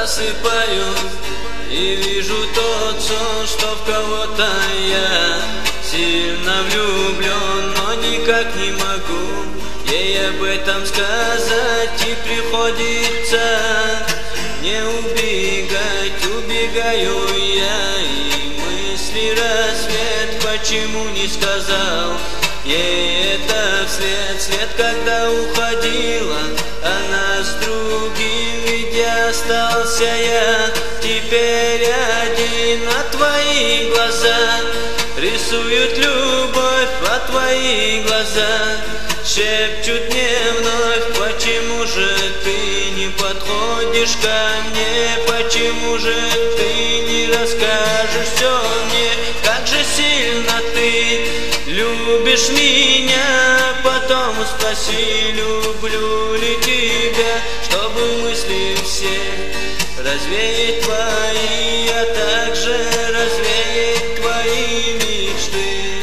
просыпаюсь и вижу тот сон, что в кого-то я сильно влюблен, но никак не могу ей об этом сказать, и приходится не убегать. Убегаю я, и мысли рассвет, почему не сказал ей это вслед, когда уходила она с другим, ведь остался я теперь один, а твои глаза рисуют любовь, а твои глаза шепчут мне вновь, почему же ты не подходишь ко мне, почему же ты не расскажешь все мне, как же сильно ты любишь меня, потом спроси, люблю ли тебя, чтобы мысли все развеять твои, а также развеять твои мечты.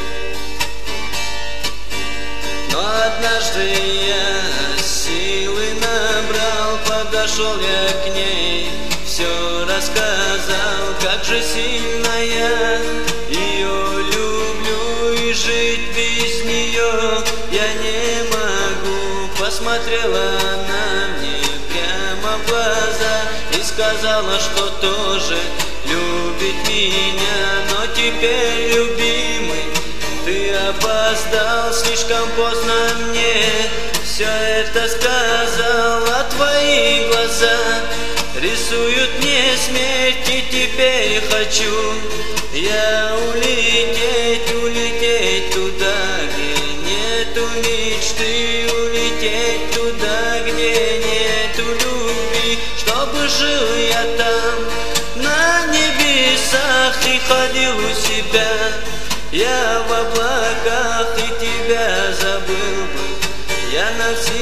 Но однажды я силы набрал, подошел я к ней, все рассказал, как же сильно я ее люблю, и жить без нее я не могу. Посмотрела она мне прямо в глаза и сказала, что тоже любит меня, но теперь, любимый, ты опоздал, слишком поздно мне все это сказал, а твои глаза рисуют мне смерть, и теперь хочу я улететь, улететь туда, где нету мечты, улететь туда, где нету любви, чтобы жил я там на небесах и ходил у себя я в облаках, и тебя забыл бы я навсегда.